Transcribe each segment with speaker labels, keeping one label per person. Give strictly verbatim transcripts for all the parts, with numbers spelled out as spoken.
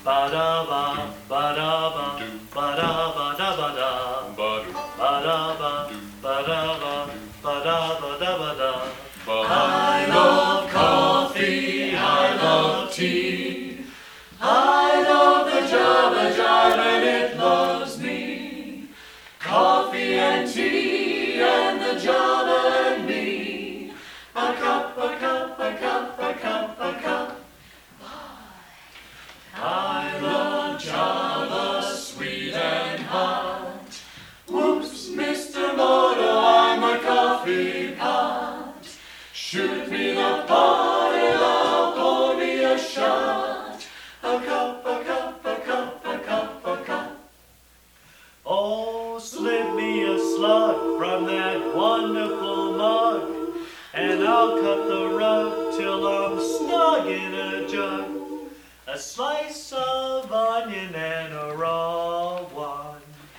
Speaker 1: ba da ba, ba da ba, ba da ba da ba da, ba da ba, ba da ba, ba da ba da ba da. I love coffee, I love tea, I love the Java Jive and it loves me. Coffee and tea and the Java and me. A cup, a cup, a cup, a cup, a cup. I love Java, sweet and hot. Whoops, Mister Moto, I'm a coffee pot. Shoot me the pot and I'll pour me a shot. A cup, a cup, a cup, a cup, a cup. Oh, slip me a slug from that wonderful mug, and I'll cut the rug till I'm snug in a jug. A slice of onion and a raw one.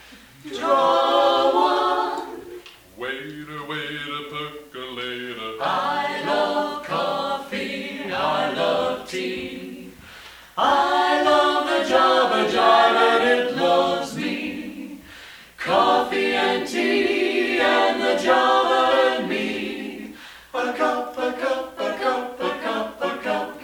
Speaker 1: Draw one.
Speaker 2: Waiter, waiter, percolator.
Speaker 1: I love coffee, I love tea, I love the Java Jive and it loves me. Coffee and tea and the Java and me. A cup, a cup, a cup, a cup, a cup.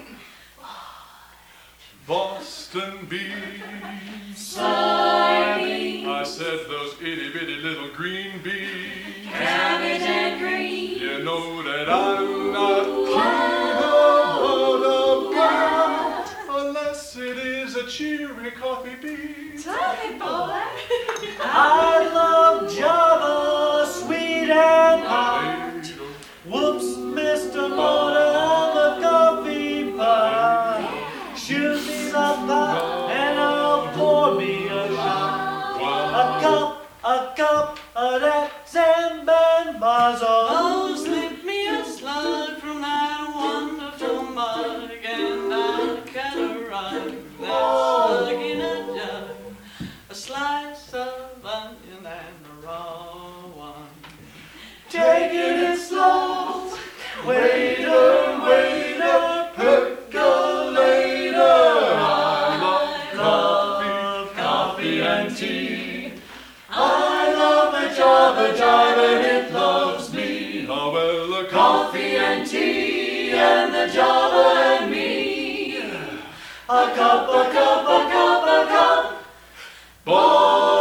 Speaker 2: Boston beans.
Speaker 1: Sardines.
Speaker 2: I said those itty bitty little green beans.
Speaker 1: Cabbage and green.
Speaker 2: You know that I'm not keen about a bite unless it is a cheery coffee bean.
Speaker 3: Tell me, boy.
Speaker 1: I love Java, sweet and hot. Whoops, Mister Motor, I'm a coffee pot. Shoot me the pot and I'll pour me a shot. A cup, a cup of that Zamban
Speaker 3: Oh, slip me a slug from that wonderful mug, and I'll cut a rug, that slug in a jug, a slice of onion and a raw one.
Speaker 1: Take it slow, waiter, waiter, percolator. I love coffee and tea. I love the Java Jive and it loves me.
Speaker 2: Oh, well, a
Speaker 1: Coffee and tea and the Java and me. A cup, a cup, a cup, a cup. Boy.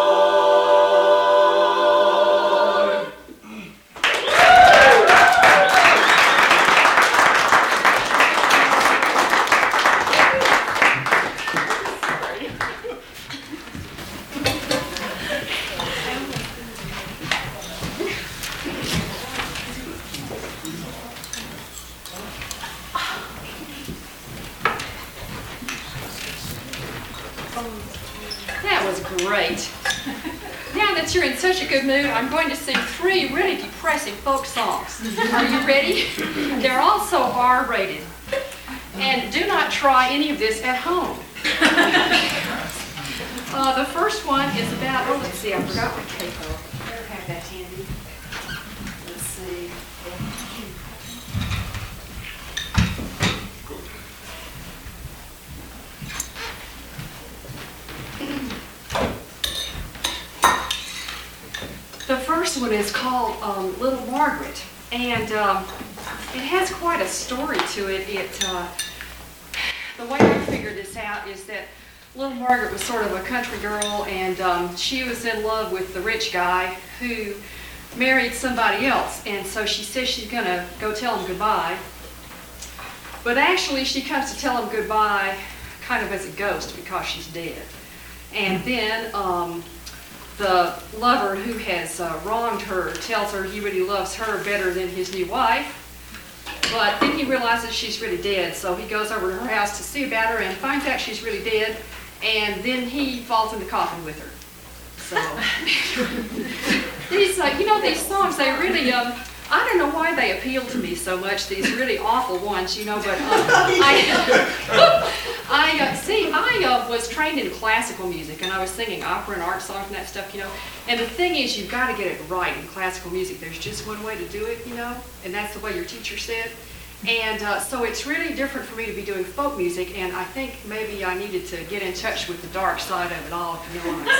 Speaker 4: That was great. Now that you're in such a good mood, I'm going to sing three really depressing folk songs. Are you ready? They're also R rated. And do not try any of this at home. Uh, the first one is about, oh, let's see, I forgot my capo. Better have that handy. Let's see. The first one is called um, Little Margaret, and um, it has quite a story to it. It uh, the way I figured this out is that Little Margaret was sort of a country girl, and um, she was in love with the rich guy who married somebody else, and so she says she's going to go tell him goodbye. But actually, she comes to tell him goodbye kind of as a ghost because she's dead. And then um, the lover who has uh, wronged her tells her he really loves her better than his new wife. But then he realizes she's really dead, so he goes over to her house to see about her and finds out she's really dead, and then he falls in the coffin with her. So these, uh, you know, these songs, they really, um, I don't know why they appeal to me so much, these really awful ones, you know, but um, I, I uh, see, I uh, was trained in classical music, and I was singing opera and art songs and that stuff, you know, and the thing is, you've got to get it right in classical music. There's just one way to do it, you know, and that's the way your teacher said. And uh, so it's really different for me to be doing folk music, and I think maybe I needed to get in touch with the dark side of it all, if you know what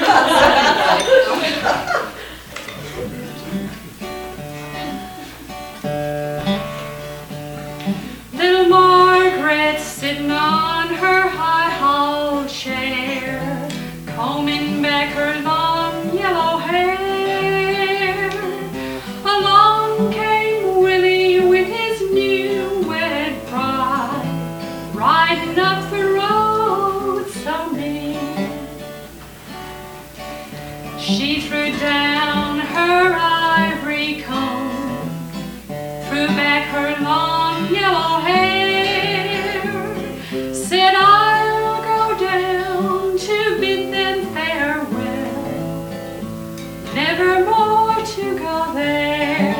Speaker 4: I'm saying. Little Margaret sitting on her high-hauled chair, combing back her long yellow hair. Along came Willie with his new wed bride, riding up the road so near. She threw down her ivory comb, threw back her long yellow hair, said, I'll go down to bid them farewell, never more to go there.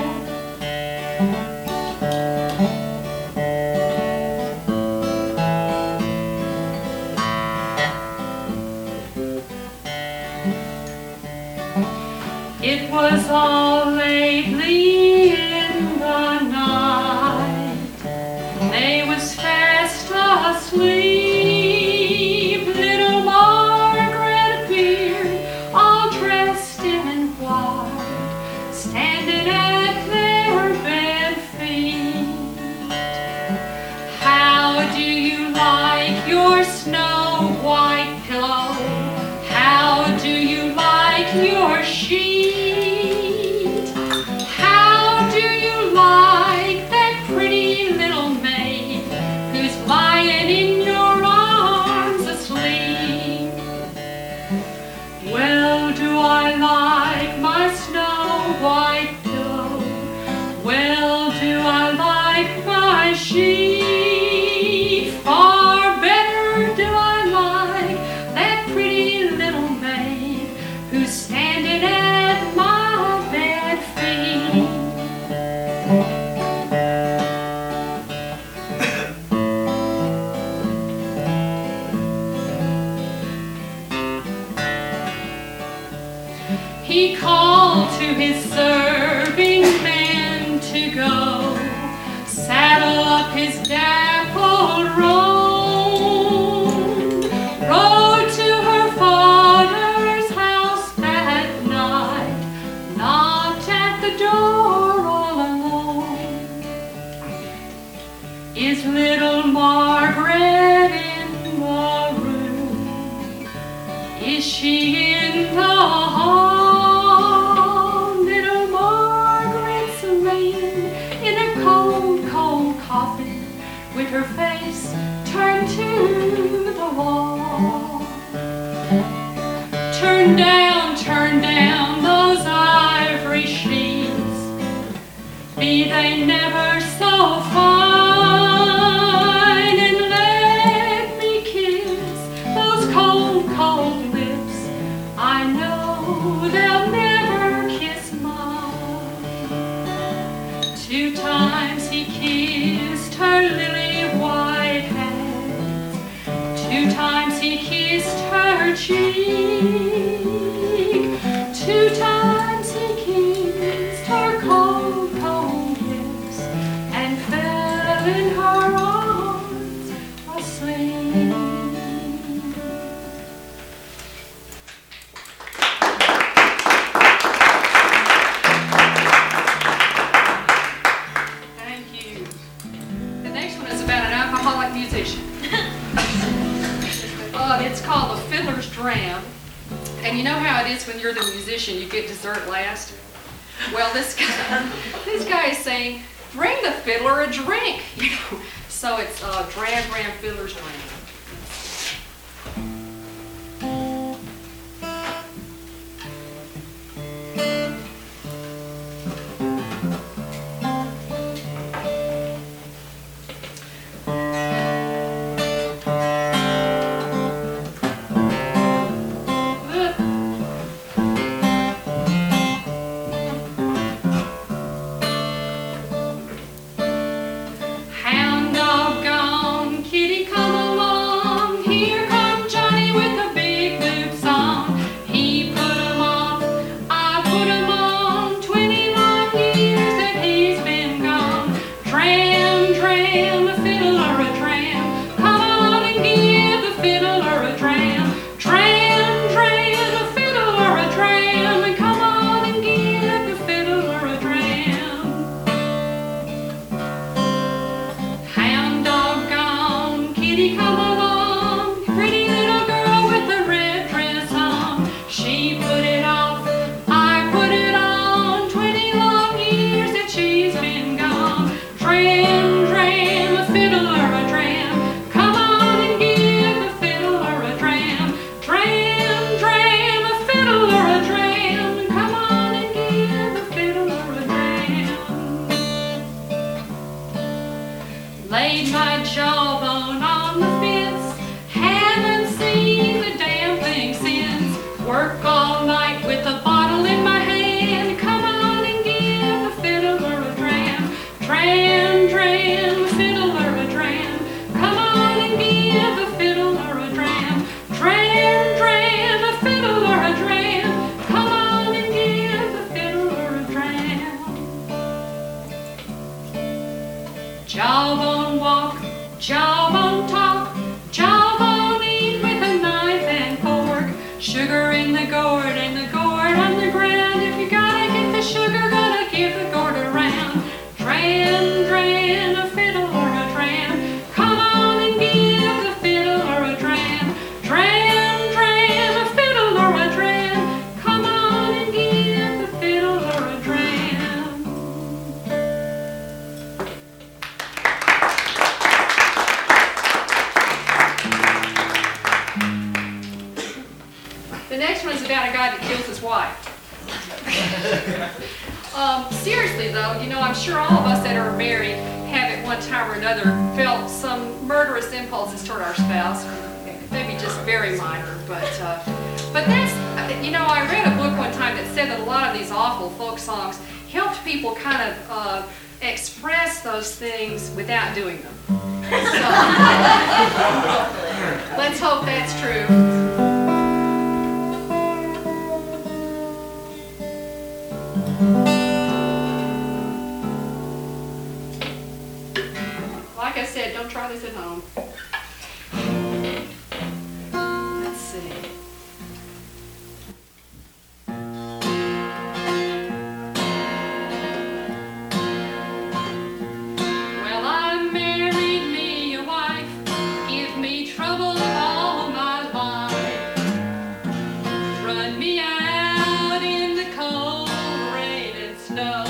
Speaker 4: It was all lately in the night, they was fast asleep. Little Margaret appeared, all dressed in white, standing at their bed feet. How do you like your snow white pillow? How do you like your sheet? How do you like that pretty little maid who's lying in your arms asleep? Well, do I like my snow white pillow? Well, do I like my sheet? Far better do I like that pretty little maid who's standing at my bed feet. He called to his serving man to go, saddle up his dappled roan, rode to her father's house that night, knocked at the door all alone. Is little Margaret in the room? Is she in the hall? Little Margaret's laying in a cold, cold coffin, with her face turned to the wall. Turn down, turn down those ivory sheets, be they never so fine, and let me kiss those cold, cold lips. I know they'll never kiss mine. Two times he kissed her lily white hands, two times he kissed her cheek, two times he kissed her cold, cold lips, and fell in her arms asleep. Thank you. The next one is about an alcoholic musician. uh, it's called The Fiddler's Dram. And you know how it is when you're the musician, you get dessert last? Well, this guy, this guy is saying, bring the fiddler a drink. You know, so it's uh, Dram, Dram, Fiddler's Dram. Hound dog gone, kitty come along. The next one is about a guy that kills his wife. um, seriously though, you know, I'm sure all of us that are married have at one time or another felt some murderous impulses toward our spouse. Maybe just very minor, but uh, but that's, you know, I read a book one time that said that a lot of these awful folk songs helped people kind of uh, express those things without doing them. So, let's hope that's true. Like I said, don't try this at home. Let's see. Well, I married me a wife, give me trouble all my life. Run me out in the cold rain and snow.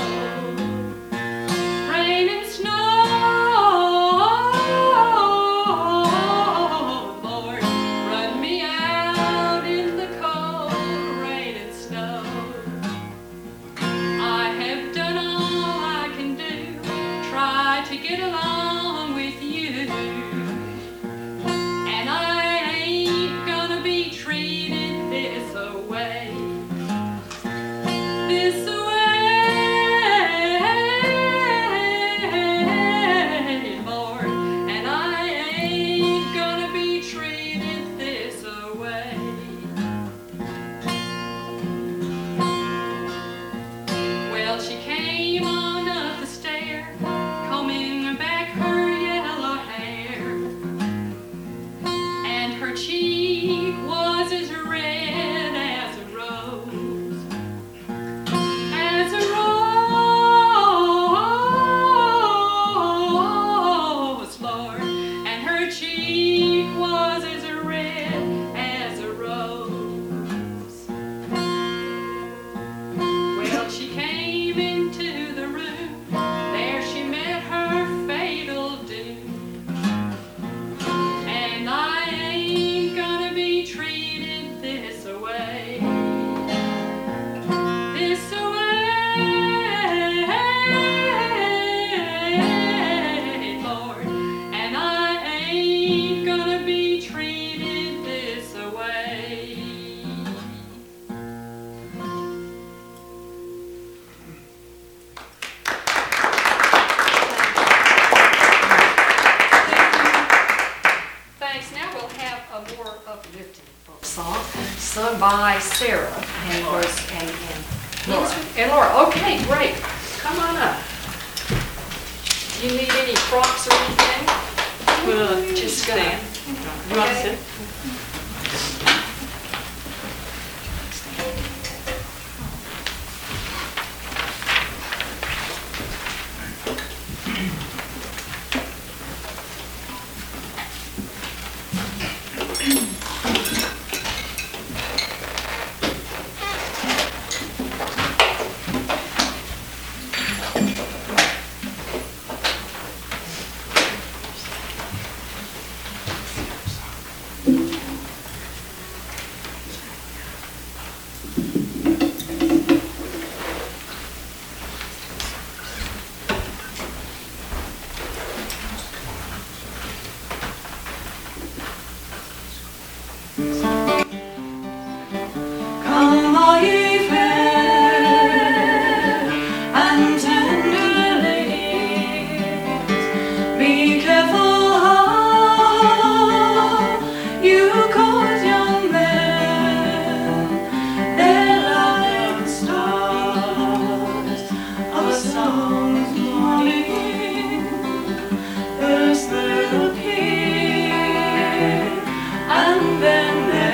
Speaker 4: Rain and snow. Get along with you, and I ain't gonna be treated this away, this away, Lord, and I ain't gonna be treated this away. Well, she came on up the stair, combing back her yellow hair, and her cheek was as red as a rose, as a rose, Lord, and her cheek was as red as a rose. Well, she came into the room, there she met her fatal doom, and I ain't gonna be treated this away, this away, Lord, and I ain't gonna be treated this away. Thanks. Now we'll have a more uplifting folk song sung by Sarah and was and, and Laura. And Laura. Okay, great. Come on up. Do you need any props or anything?
Speaker 3: Well,
Speaker 4: Just
Speaker 3: stand.
Speaker 4: gonna-
Speaker 3: You want to
Speaker 4: Okay.
Speaker 3: sit? Come all ye fair and tender ladies, be careful how you court young men. They're laughing stars of a song's morning. First they'll appear, and then they'll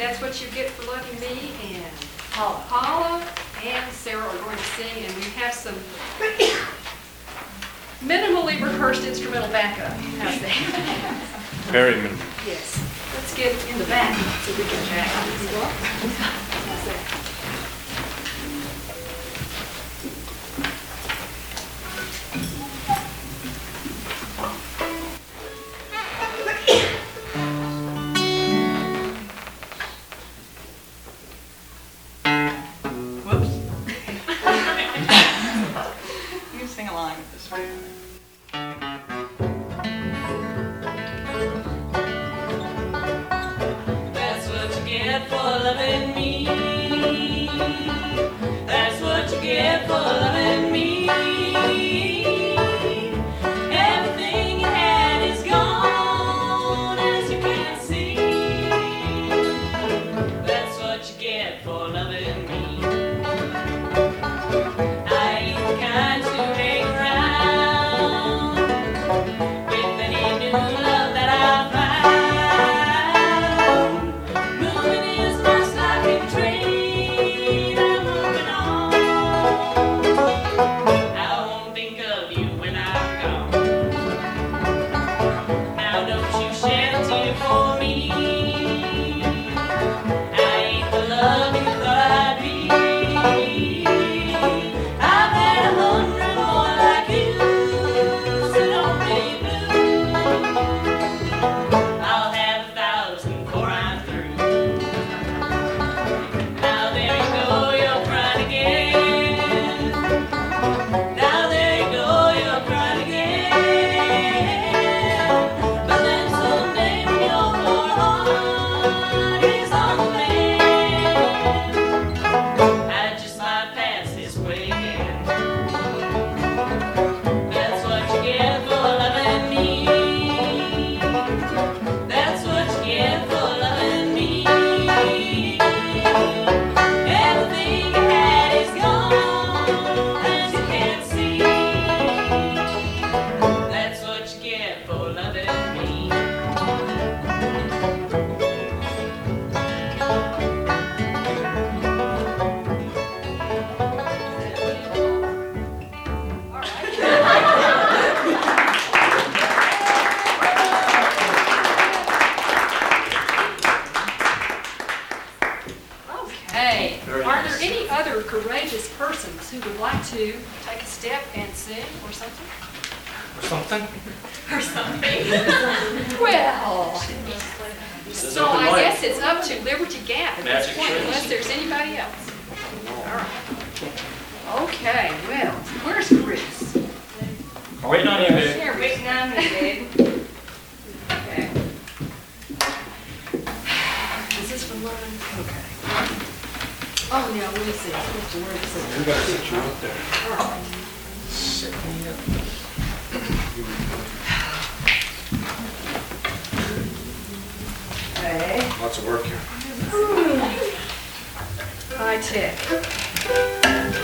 Speaker 4: That's What You Get for Loving Me, and
Speaker 5: Paula.
Speaker 4: Paula and Sarah are going to sing, and we have some minimally rehearsed instrumental backup. How's that?
Speaker 2: Very minimal.
Speaker 4: Yes. Let's get in the back so we can chat. How's that?
Speaker 3: Whoops. You can sing along with this one. That's what you get for loving me. That's what you get for loving me. Everything you had is gone, as you can see. That's what you get for loving me. I ain't the kind to hang around with any new love that I find. Moving is much like a train. I'm moving on. I won't think of you when I'm gone. Now don't you shed a tear for me. I ain't the love you thought I'd be. I've had a hundred more like you, so don't be blue. I'll have a thousand before I'm through. Now there you go, you're crying again. Now there you go, you're crying again. But then someday when your poor heart is on the mend, I just might pass this way again. That's what you get for loving me. That's what you get for loving me. Everything you had is gone, as you can see. That's what you get for loving me.
Speaker 4: All right. Okay. Are there any other courageous persons who would like to take a step and sing or something?
Speaker 2: Something?
Speaker 4: Or something. Well, so I guess it's up to Liberty Gap at this
Speaker 1: Magic
Speaker 4: point,
Speaker 1: tricks.
Speaker 4: unless there's anybody else. All right. Okay, well, where's Chris?
Speaker 1: I'm waiting on you, babe.
Speaker 5: Here, waiting on me, babe.
Speaker 4: Okay. Is this for one? Okay. Oh, yeah, let me see. I have to work this.
Speaker 2: We gotta sit you up there.
Speaker 4: All right.
Speaker 5: Okay.
Speaker 2: Lots of work here.
Speaker 4: High tech.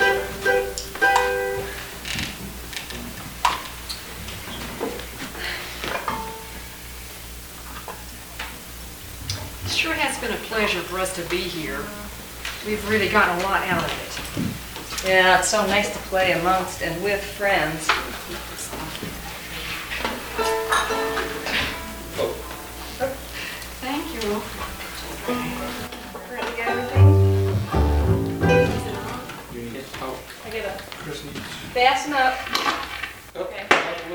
Speaker 4: It sure has been a pleasure for us to be here. We've really gotten a lot out of it.
Speaker 5: Yeah, it's so nice to play amongst and with friends.
Speaker 4: Thank you.
Speaker 5: Ready to get everything?
Speaker 2: You need help.
Speaker 5: I get a
Speaker 2: Chris needs.
Speaker 5: fasten up.
Speaker 2: Okay.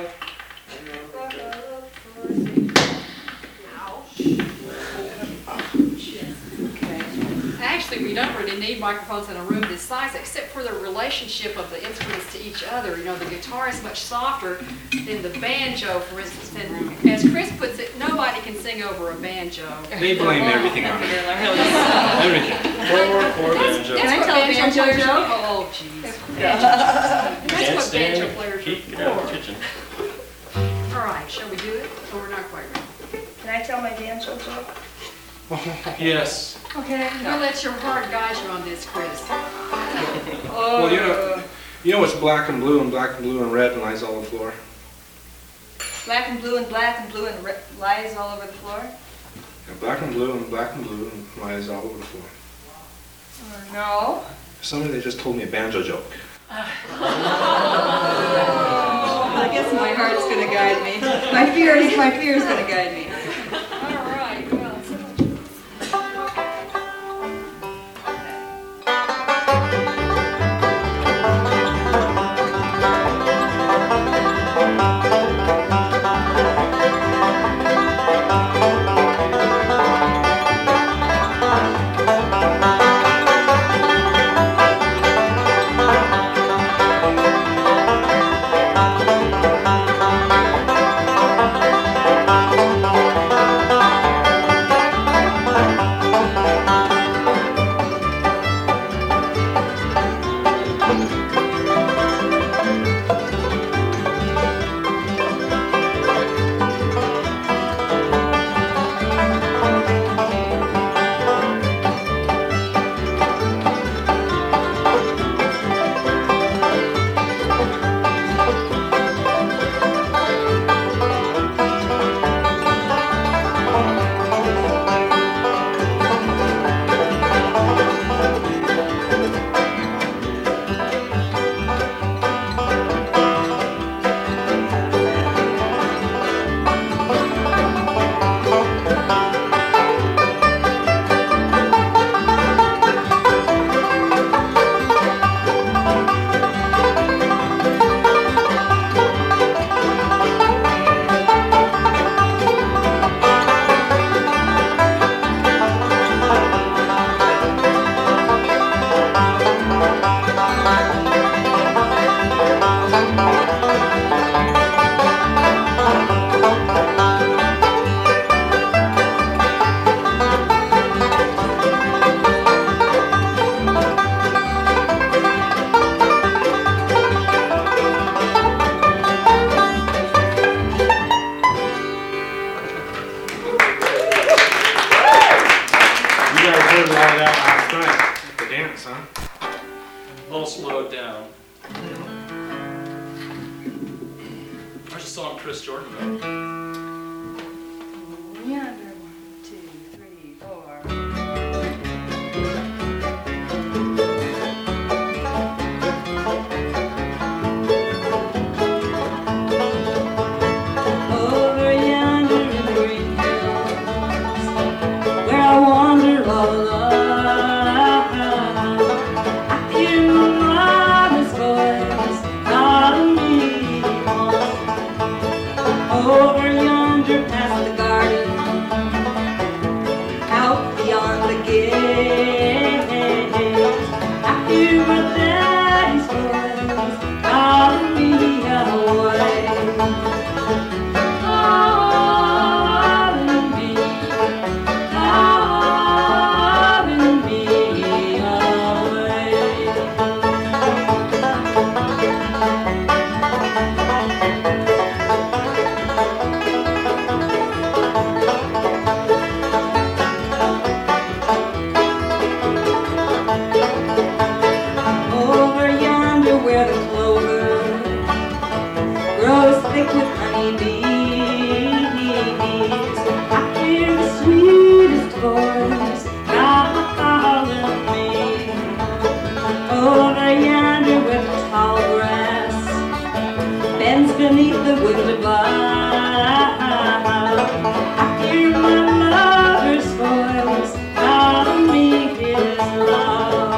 Speaker 4: Actually, we don't really need microphones in a room this size, except for the relationship of the instruments to each other. You know, the guitar is much softer than the banjo, for instance. And as Chris puts it, nobody can sing over a banjo.
Speaker 2: They blame everything on me. Everything.
Speaker 1: Four chord banjo.
Speaker 4: That's
Speaker 5: Can I
Speaker 4: what
Speaker 5: tell a
Speaker 4: banjo
Speaker 5: banjo
Speaker 4: players
Speaker 5: joke?
Speaker 4: do. Oh, jeez.
Speaker 1: Can't
Speaker 4: That's what
Speaker 1: stand
Speaker 4: banjo players
Speaker 1: heat,
Speaker 4: are
Speaker 1: get out of the
Speaker 4: for.
Speaker 1: kitchen.
Speaker 4: All right, shall we do it? Or we're not quite ready?
Speaker 5: Can I tell my banjo joke?
Speaker 2: Yes.
Speaker 5: Okay.
Speaker 4: We'll let your heart guide you on this, Chris.
Speaker 2: Well, you know, you know what's black and blue and black and blue and red and lies all on the floor?
Speaker 5: Black and blue and black and blue and red lies all over the floor.
Speaker 2: Got black and blue and black and blue and my eyes all over the floor.
Speaker 5: Oh, no.
Speaker 2: Somebody they just told me a banjo joke.
Speaker 5: I guess my heart's gonna guide me. My fears, my fear's gonna guide me.
Speaker 4: All right, well, so
Speaker 6: All slowed down. What's the song Chris Jordan wrote?
Speaker 5: Yonder, one, two, three, four. Over yonder in the green hills, where I wander all alone, I hear my mother's voice calling me home. Over yonder past the garden, out beyond the gate, I hear my daddy's voice calling me away. Calling me, calling me away. Over yonder where the clover grows thick with honeybees, I hear the sweetest voice calling me. Over yonder where the tall grass bends beneath the woodland bough, I hear my lover's voice calling me his love.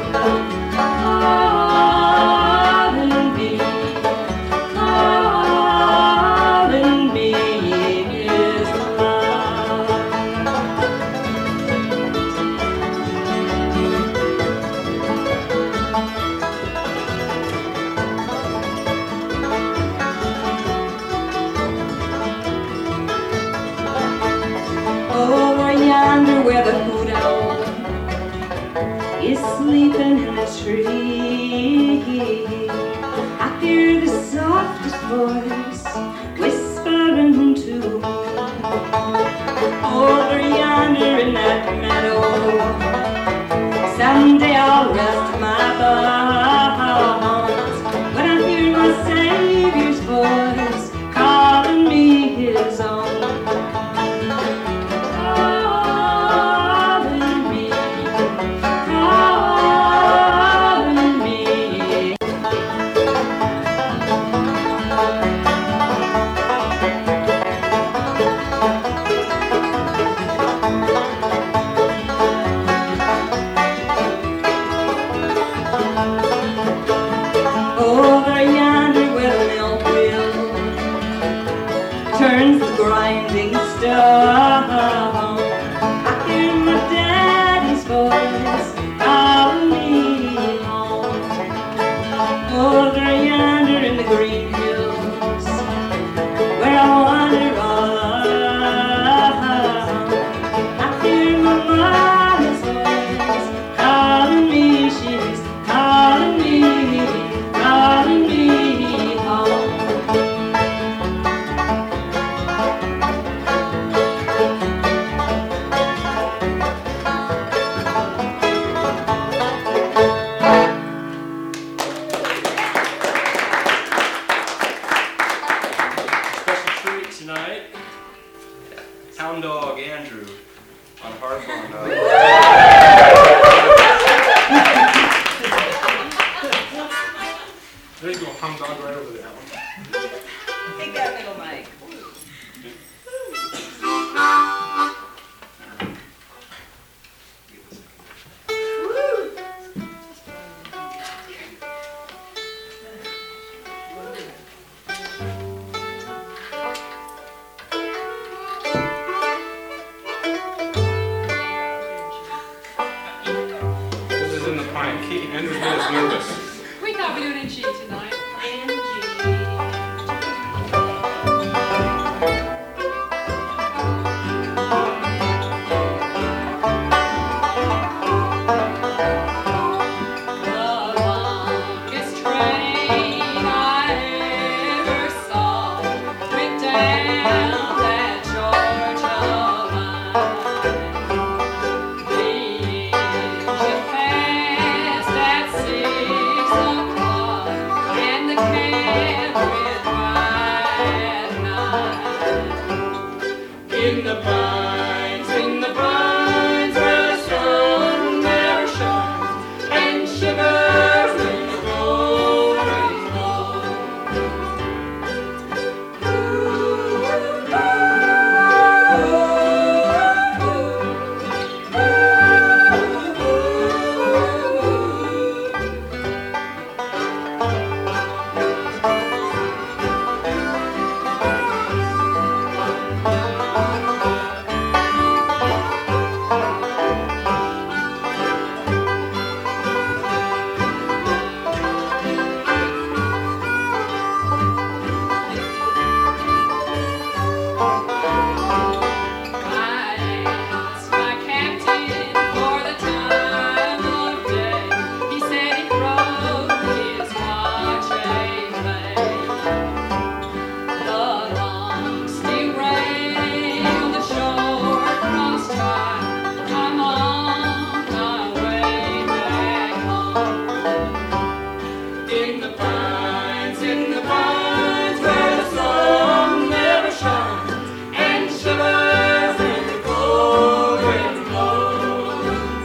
Speaker 5: Calling me, calling me his love. Over yonder where the hoot owl is sleeping in a tree, I hear the softest voice whispering to me. Over yonder in that meadow, someday I'll rest my bones when I hear my Savior's voice calling me his own.
Speaker 6: key.
Speaker 2: Andrew's made us nervous.
Speaker 4: We thought we were doing a G tonight.
Speaker 5: And G.
Speaker 4: The longest train I ever saw went down that Georgia line. The engine passed at six o'clock, and the cab went by at nine. In the pines, in the pines, where the sun never shines, and shivers in the golden I asked my captain for the time of day. He said he wrote his watch a play. The long steel rail, the short cross tie. I'm on my way back home. In the pines, in the pines, where the sun never shines, and shivers in the golden glow.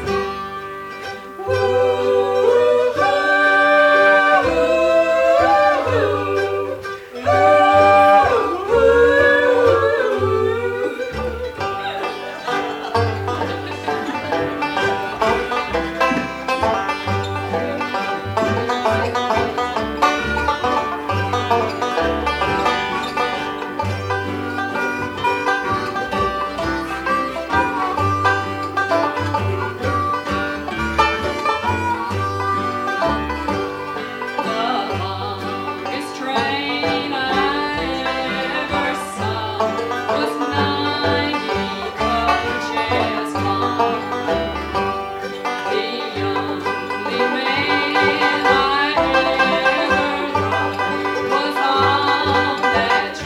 Speaker 4: The longest train I ever saw was ninety coaches long. The only man I ever loved was on that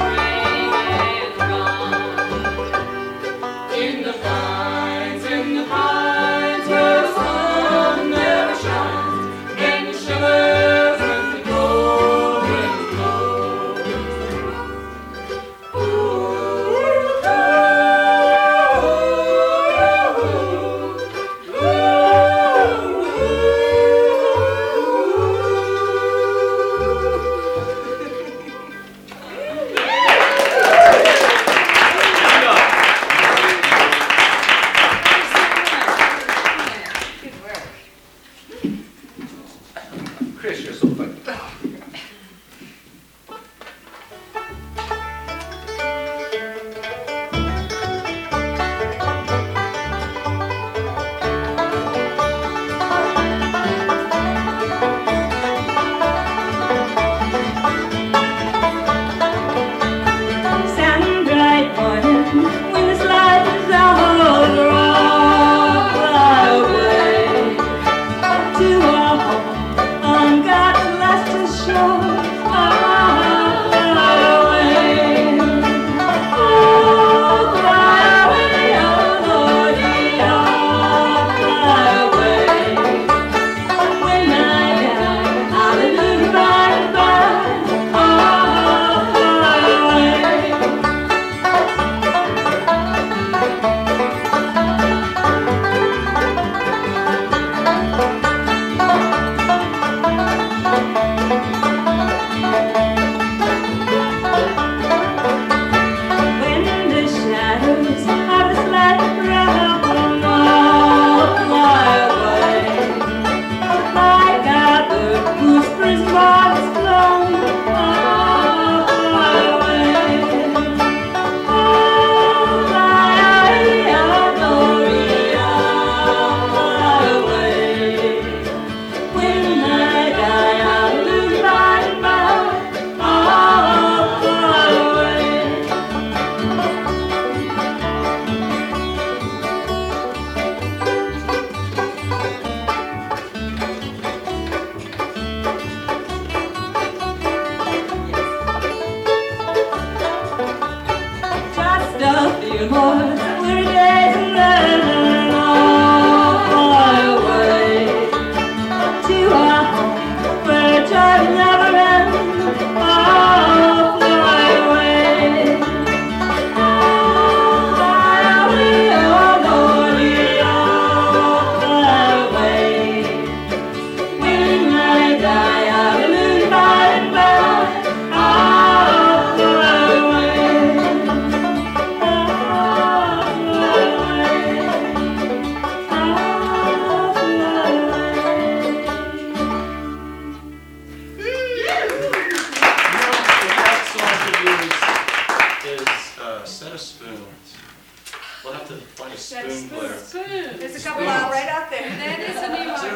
Speaker 4: train and gone. In the pines, in the pines, where the sun never shines, and shivers in the golden glow. Good work.
Speaker 6: Chris, you're so funny.
Speaker 5: Sounding bright morning when this life is all wrong away to our home on God's last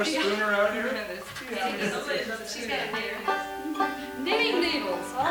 Speaker 2: a spooner out here?
Speaker 4: She's got a knitting. Knitting needles. Oh,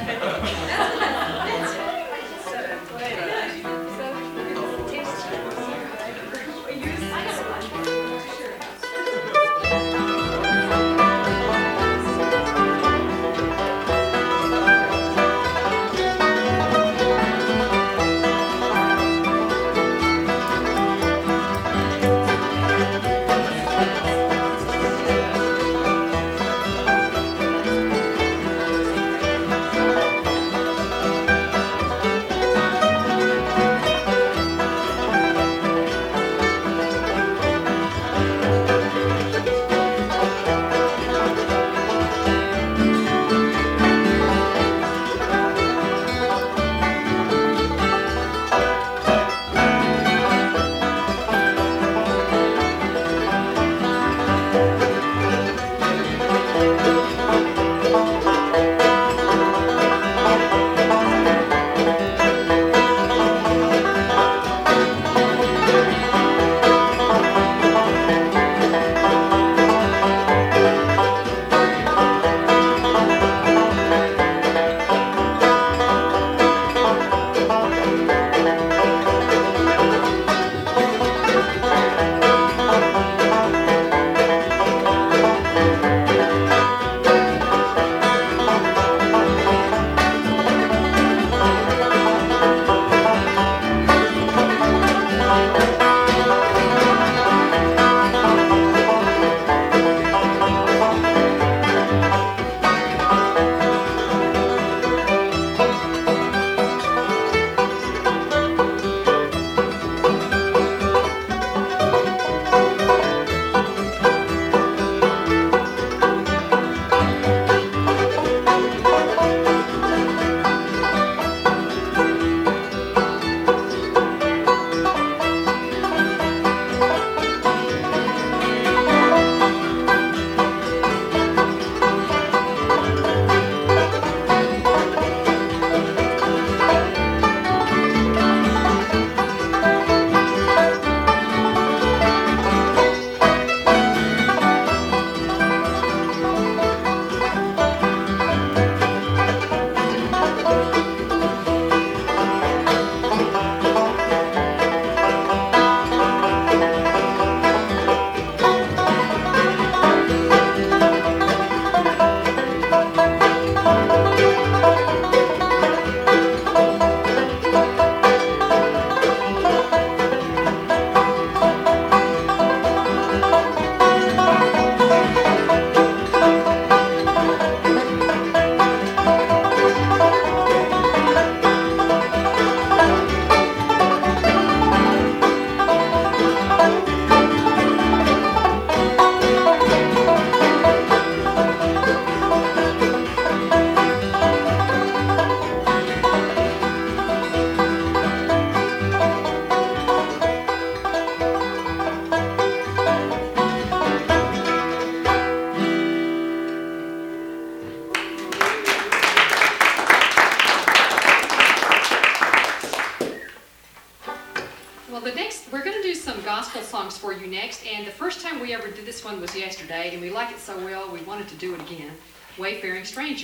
Speaker 4: gospel songs for you next, and the first time we ever did this one was yesterday, and we liked it so well we wanted to do it again. Wayfaring Stranger.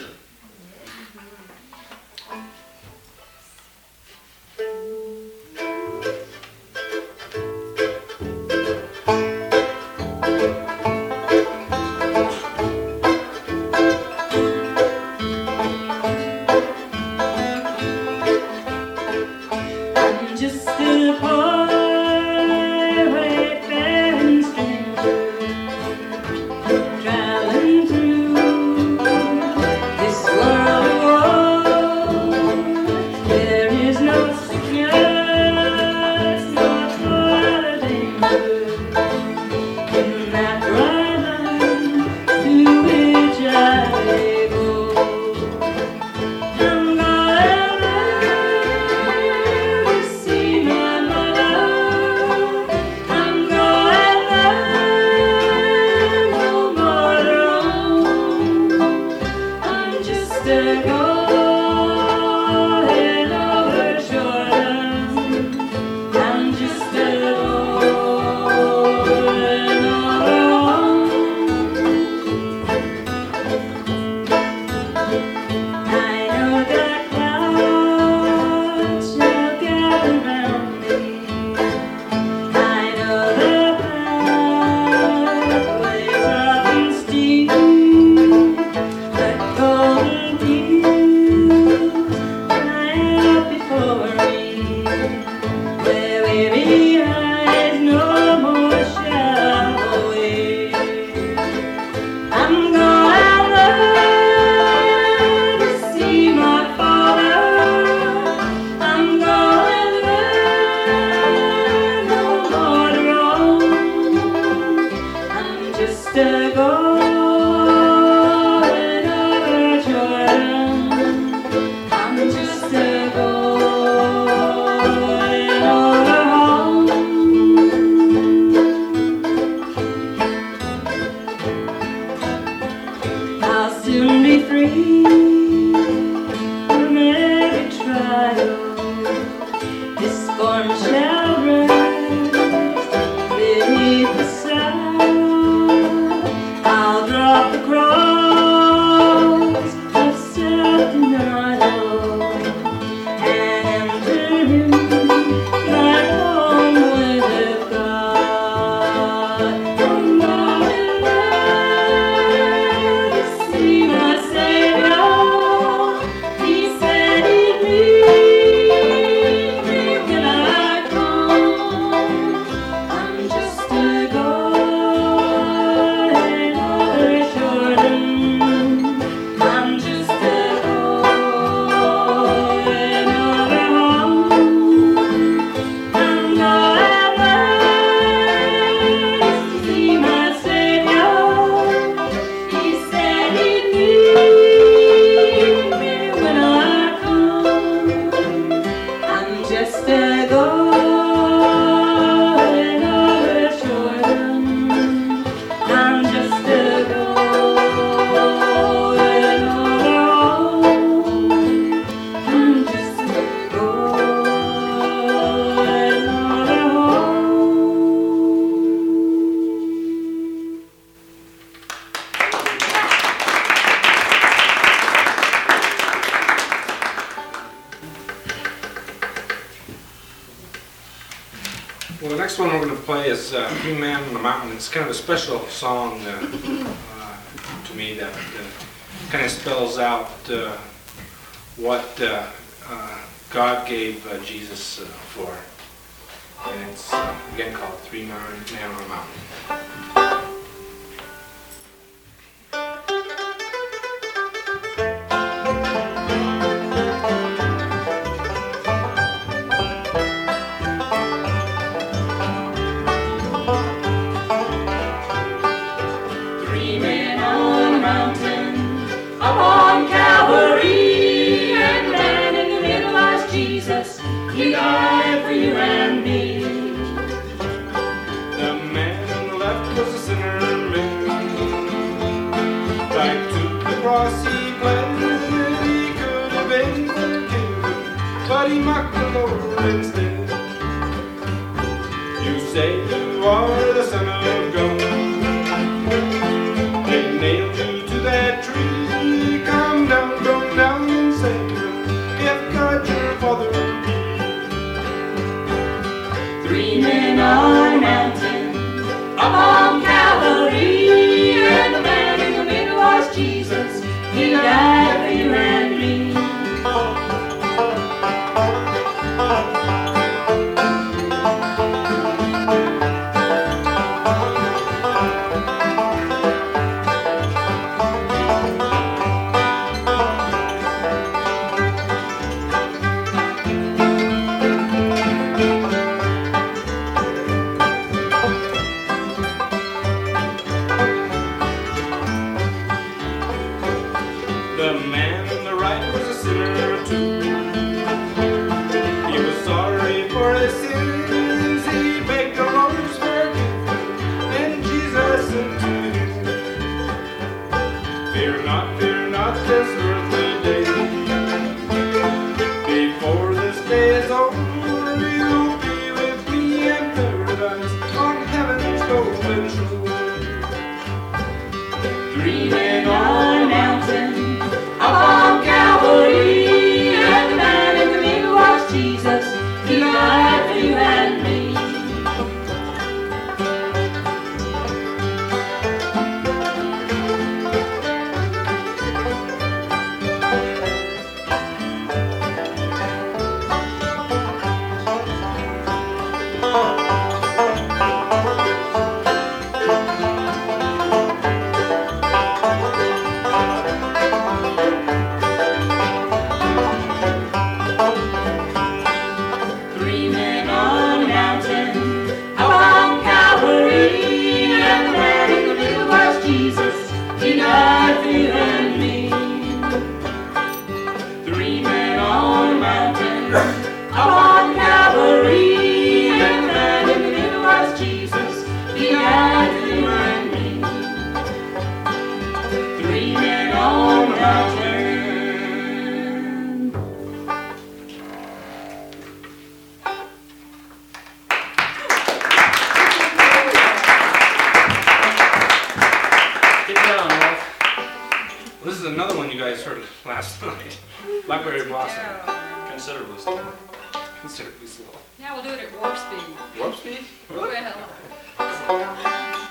Speaker 5: This a going over Jordan. I'm just a going over home. I'll soon be free from every trial. This form shall rest beneath the sun. I'll drop the cross of self-denial and enter in my home with God. I'm going there to see my Savior. He said he'd meet me when I come. I'm just a going over Jordan. I'm just a going over home. I'm going west to see my Savior. He said he'd meet me when I come. I'm just a going over Jordan. I'm just a going over home. I'm just a going over home.
Speaker 6: Well, the next one we're going to play is uh, Free Man on the Mountain. It's kind of a special song uh, uh, to me that uh, kind of spells out uh, what uh, uh, God gave uh, Jesus uh, for. And it's, uh, again, called Three Man Man on the Mountain.
Speaker 1: Three men on a mountain, up on Calvary, and the man in the middle was Jesus. He died for you and me.
Speaker 6: The man on the left was a sinner man. Tied to the cross he bled. He could have been forgiven, but he mocked the Lord instead. You say you are the Son of God. They nailed you to that tree. Come down, come down and save him, if God your Father be.
Speaker 1: Three men on a mountain, up on Calvary, and the man in the middle was Jesus. He died for you and me.
Speaker 6: The man on the right was a sinner too. He was sorry for his sins. He begged the Lord's forgiveness, and Jesus said to him, fear not, fear not this earthly day. Before this day is over, you'll be with me in paradise on heaven's golden shore.
Speaker 1: Three men on a mountain, up on Calvary, and the man in the middle was Jesus. He died for you and me.
Speaker 6: is another one you guys heard last night. Blackberry Blossom.
Speaker 1: Considerably slower.
Speaker 6: Considerably slow.
Speaker 4: Now we'll do it at warp speed.
Speaker 6: Warp speed? Really?
Speaker 4: Well,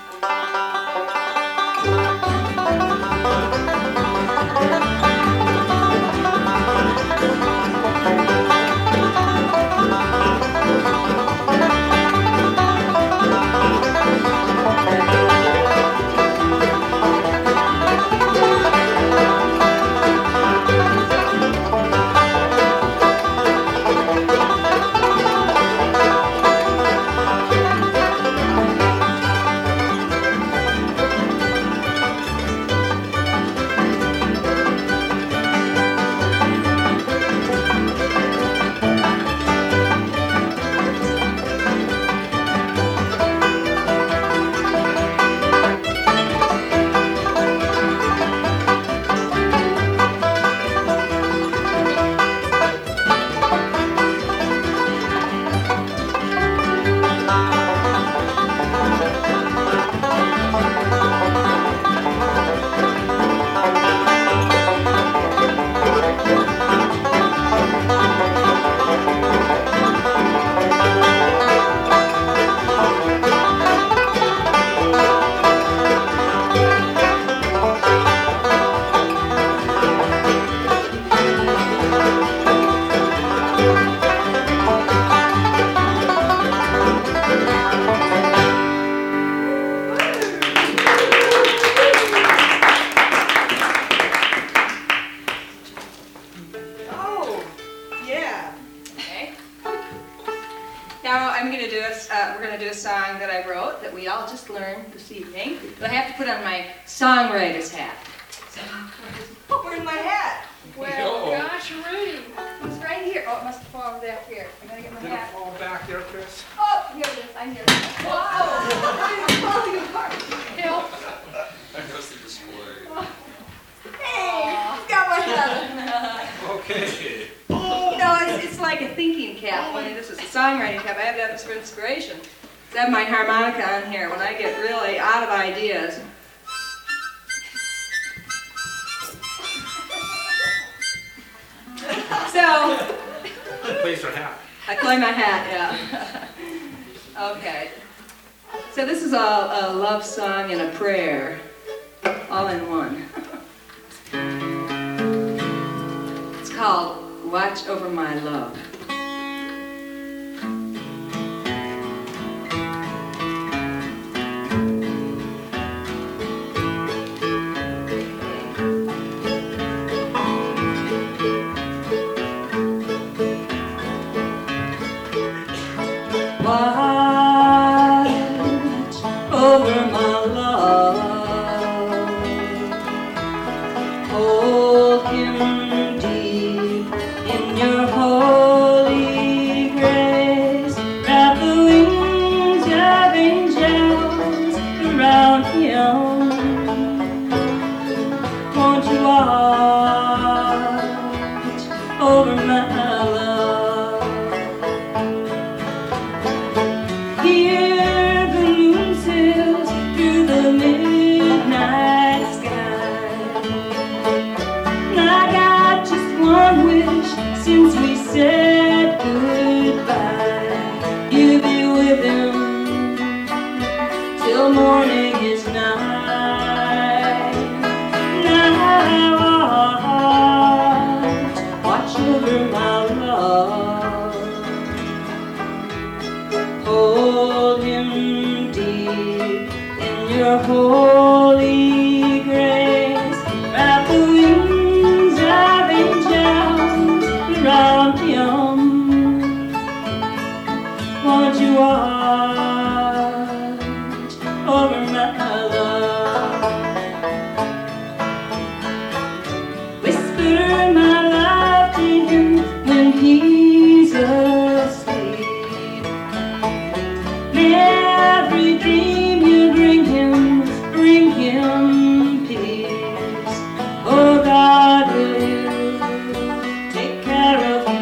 Speaker 7: Oh, yeah.
Speaker 4: okay.
Speaker 7: Now I'm going to do a, s- uh, we're going to do a song that I wrote that we all just learned this evening. But I have to put on my songwriter's hat. So, oh, where's my hat? Well,
Speaker 6: Oh.
Speaker 4: Gosh, Rudy.
Speaker 7: it's right here. Oh, it must have fallen down here. I gotta get my
Speaker 6: Did it
Speaker 7: hat.
Speaker 6: fall back there, Chris?
Speaker 7: Oh, here it is. I'm here. Wow! It's falling apart.
Speaker 4: Help.
Speaker 1: That goes to display.
Speaker 7: Hey, it's got my hat.
Speaker 6: Okay.
Speaker 7: You know, it's, it's like a thinking cap. Only this is a songwriting cap. I have to have this for inspiration. I have my harmonica on here when I get really out of ideas. So,
Speaker 6: Place her hat.
Speaker 7: I play my hat, yeah. Okay. So this is a, a love song and a prayer, all in one. It's called Watch Over My Love. Watch over my love, hold him deep in your holy grace, wrap the wings of angels around him. Won't you watch over my love? Hear the moon sails through the midnight sky. And I got just one wish since we said goodbye. You be with him till morning is nigh. Now watch over my love. Hold him deep in your holy grace. Wrap the wings of angels around him. Won't you watch over my love? Whisper my love to him when he's asleep. Every dream you bring him, bring him peace. Oh God, will you take care of him,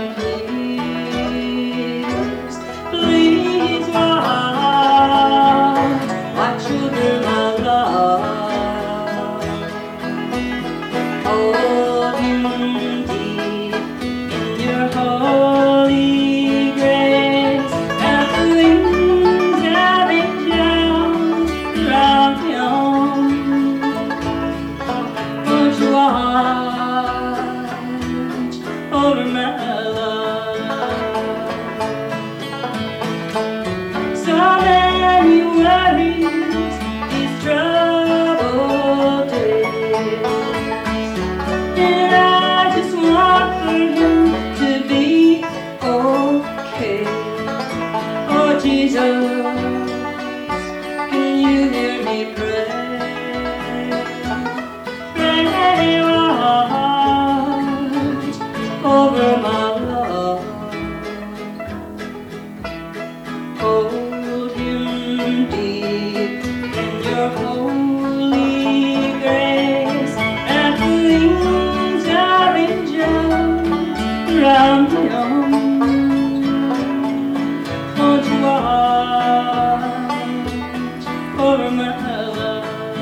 Speaker 7: please? Please watch, watch over my love.
Speaker 5: watch over my love. So many worries, these troubled days, and I just want for him to be okay. Oh Jesus, can you hear me pray? Pray watch over my love. Hold him deep in your holy grace, and the wings of angels around him. Won't you watch over my love?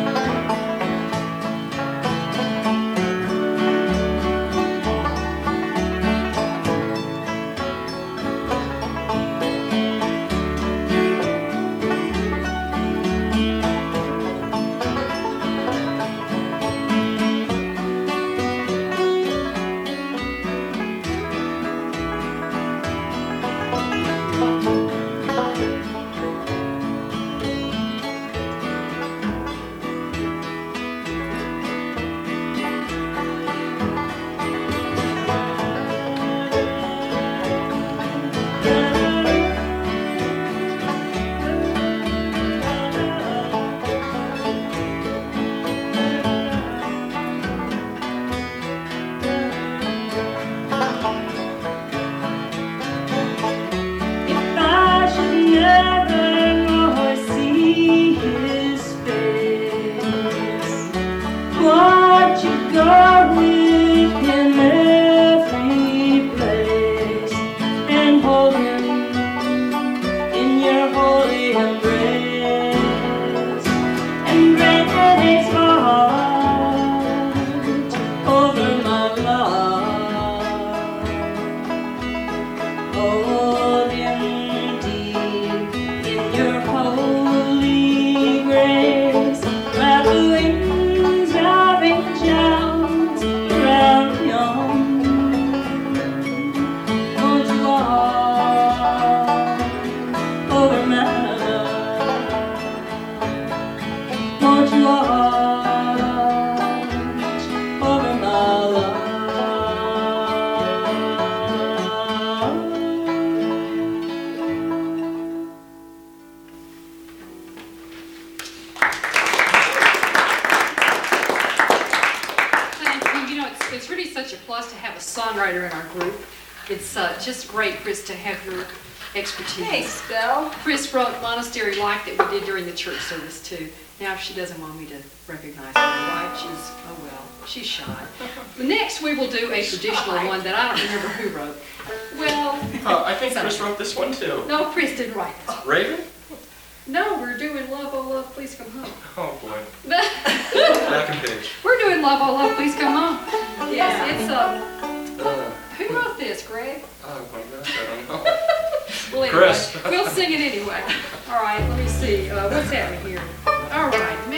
Speaker 5: If I should never more see his face, won't you go with him every place and hold him in your holy embrace, and break his heart over my love? Hold him deep in your holy grace, wrap the wings of angels around him. Won't you walk over my love? Won't you watch over my love?
Speaker 4: Thank you. You know, it's, it's really such a plus to have a songwriter in our group. It's uh, just great, Chris, to have your expertise.
Speaker 7: Thanks, Bill.
Speaker 4: Chris wrote Monastery Life that we did during the church service, too. Now, she doesn't want me to recognize her, right? She's, oh well, she's shy. But next, we will do a traditional one that I don't remember who wrote. Well,
Speaker 1: Uh, I think Chris wrote this one too.
Speaker 4: no, Chris didn't write this.
Speaker 1: Raven?
Speaker 4: No, we're doing Love, Oh Love, Please Come Home.
Speaker 1: Oh boy.
Speaker 6: Back and page.
Speaker 4: We're doing Love, Oh Love, Please Come Home. Yes,
Speaker 7: Yeah.
Speaker 4: it's, uh,
Speaker 1: Uh,
Speaker 4: who wrote this, Greg?
Speaker 1: oh my gosh, I don't know.
Speaker 4: Well, anyway,
Speaker 1: Chris.
Speaker 4: we'll sing it anyway. All right, let me see, uh, what's happening here? All right,